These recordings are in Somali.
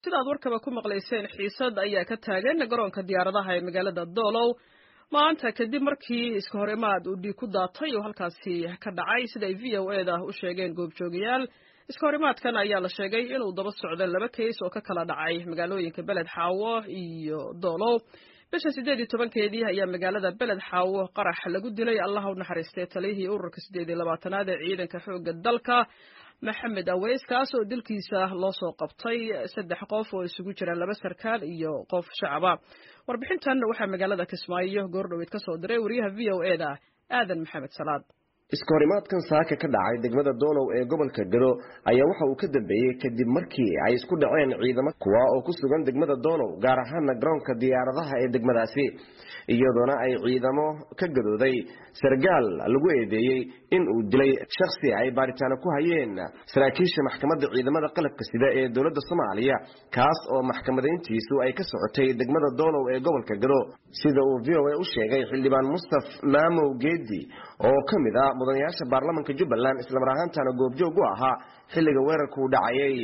sidaad warkaba ku maqlayseen xiisad ayaa ka taagan garoonka diyaaradaha ee magaalada Doolow maanta kadib markii iska horimaad uu dhiig ku daatay oo halkaasi ka dhacay sida ay VOA-da u sheegeen goobjoogayaal. iska horimaadkan ayaa la sheegay inuu daba socdo 2 keys oo ka kala dhacay magaalooyinka Beled Xaawo iyo Doolow. bisha 18-keedii ayaa magaalada Beled Xaawo qarax lagu dilay Allah u naxariistay taliyihii ururka 28aad ee ciidanka xoogga dalka Maxamed Aweys kaas oo dilkiisa loo soo qabtay 3 qof oo isugu jira 2 sarkaal iyo qof shacaba. Warbixintan waxaa magaalada Kismaayo goordhoweed ka soo diray wariyaha VOA-da Aadan Maxamed Salaad. iska horimaadkan saaka ka dhacay degmada Doolow ee gobolka Gado ayaa waxa uu ka dambeeyay kadib markii ay isku dhaceen ciidamo kuwa oo ku sugan degmada Doolow gaar ahaan garoonka diyaaradaha ee degmadaasi iyadoona ay ciidamo ka gadooday sargaal lagu eedeeyay in uu dilay shakhsi ay baaritaan ku hayeen saraakiisha maxkamadda ciidamada qalabka sida ee dawladda Soomaaliya kaas oo maxkamadayntiisu ay ka socotay degmada Doolow ee gobolka Gado sida uu VOA u sheegay xildhibaan Mustafa Maamow Geedi oo kamid ah mudanayaasha baarlamaanka Jubbaland isla mar ahaantaana goobjoog u ahaa xilliga weerarku dhacayay.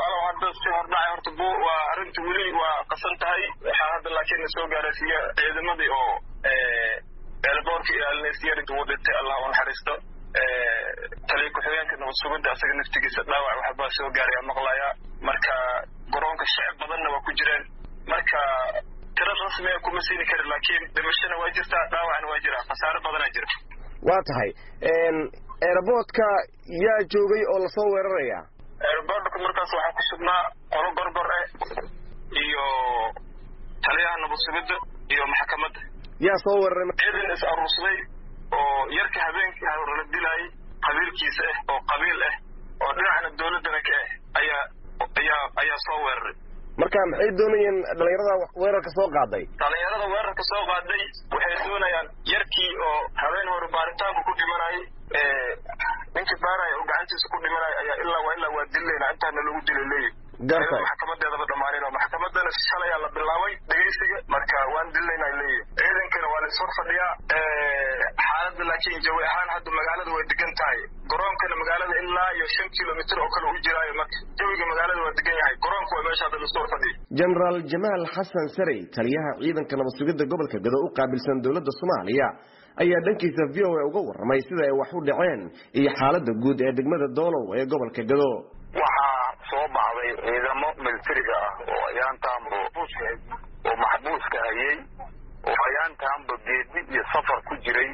waa arinta weli waa qasan tahay waxa hadda laakiin soo gaaraysiya ciidamadii oo elboorka ilaalinayay wadada Allah u naxariisto taliye ku-xigeenka nabad sugidda asaga naftigiisa dhaawac waxba soo gaaray maqlaaya marka garoonka shacab badanna waa ku jireen marka tiro rasmi ah kuma siin karo laakiin dhimashana waa jirtaa dhaawacna waa jira khasaare badan jira. waa tahay airportka yaa joogay oo la soo weeraraya airportka markaas waxa ku sugnaa qolo gorgor iyo taliyaha nabad sugidda iyo maxkamadda yaa soo weeraray ciidan is arusay oo yarka habeenkii la dilay qabiilkiisa oo qabiil oo dhinacna dawladda ka ayaa soo weeraray marka maxay doonayeen dhalinyarada weerarka soo qaaday waxay doonayaan yarkii oo habeen hore baaritaanku ku dhimanay ninka baaraya oo gacantiisa ku dhimanay ayaa ilaa waa dilayna intaana lagu dilay maxkamadeedaba dhammaaneen oo maxkamadana shalay la bilaabay dhageysiga marka waan dilayna ciidankana waa la soo fadhiyaa xaaladda laakiin jawi ahaan hadda magaalada way degan tahay garoonkana magaalada ilaa iyo 5 kilomitir oo kale u jiraayo marka jawiga magaalada waa degan yahay garoonku waa meesha hadda la soo fadhiyo. General Jamaal Xasan Sarey taliyaha ciidanka nabad sugidda gobolka Gado u qaabilsan dawladda Soomaaliya ayaa dhankiisa VOA uga warramay sida ay wax u dhaceen iyo xaaladda guud ee degmada Doolow ee gobolka Gado. waxaa soo baxday ciidamo militariga ah oo ayaantaanba oo maxbuuska hayay oo ayaantaanba geedi iyo safar ku jiray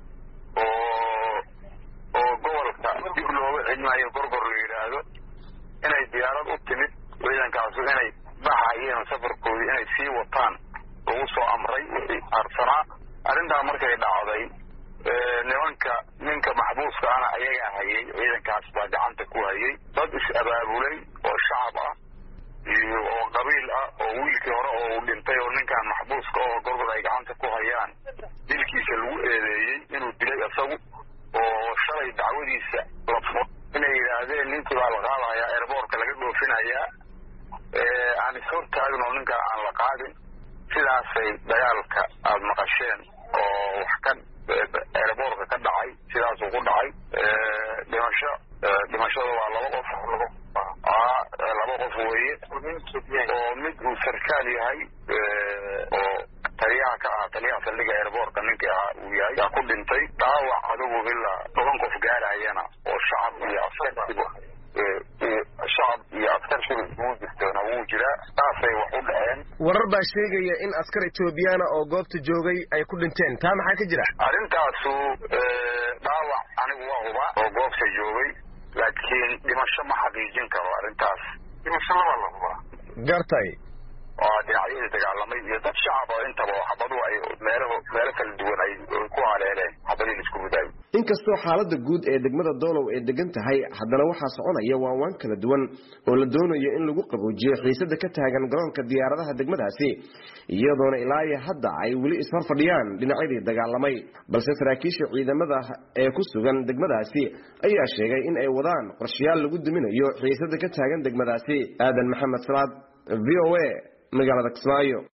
oo gobolka dib looga celinayo gorgor la yidhaahdo inay diyaarad u timid ciidankaasu inay baxayeen safarkoodii inay sii wataan lagu soo amray wixii arsanaa arrintaa markay dhacday ninka maxbuuska ana ayaga hayay ciidankaas baa gacanta ku hayay dad is-abaabulay oo shacab ah iyo oo qabiil ah oo wiilkii hore oo uu dhintay oo ninkan maxbuuska oo gorgor ay gacanta ku hayaan dilkiisa lagu eedeeyey inuu dilay isagu oo shalay dacwadiisa la furo inay yidhaahdeen ninkii baa la qaadayaa airportka laga dhoofinayaa aan ishortaagno ninka aan la qaadin sidaasay dagaalka aad maqasheen oo wax ka airportka ka dhacay sidaasuu ku dhacay dhimashada waa 2 qof 2 qof weeye oo mid uu sarkaal yahay oo taliyaha ka ah taliyaha saldhigga airportka ninkii uu yahay yaa ku dhintay dhaawac adigu ilaa 10 qof gaarayana oo shacab iyo askar shurud uu jirtana wuu jiraa taasay wax u dhaceen. warar baa sheegaya in askar Ethiopiana oo goobta joogay ay ku dhinteen taa maxaa ka jira arrintaasu dhaawac anigu waa huba oo goobta joogay laakiin dhimasho ma xaqiijin karo arrintaas dhimasho lama la huba gartay oo dhinacyada dagaalamay iyo dad shacab oo intaba xabadu ay meelo kala duwan ay ku haleeleen xabadii isku muday. inkastoo xaaladda guud ee degmada Doolow ay degan tahay haddana waxaa soconaya waan kala duwan oo la doonayo in lagu qaboojiyo xiisada ka taagan garoonka diyaaradaha degmadaasi iyadoona ilaa hadda ay weli is horfadhiyaan dhinacyadii dagaalamay balse saraakiisha ciidamada ee ku sugan degmadaasi ayaa sheegay in ay wadaan qorshayaal lagu duminayo xiisada ka taagan degmadaasi. Aadan Maxamed Salaad VOA magaalada Kismaayo.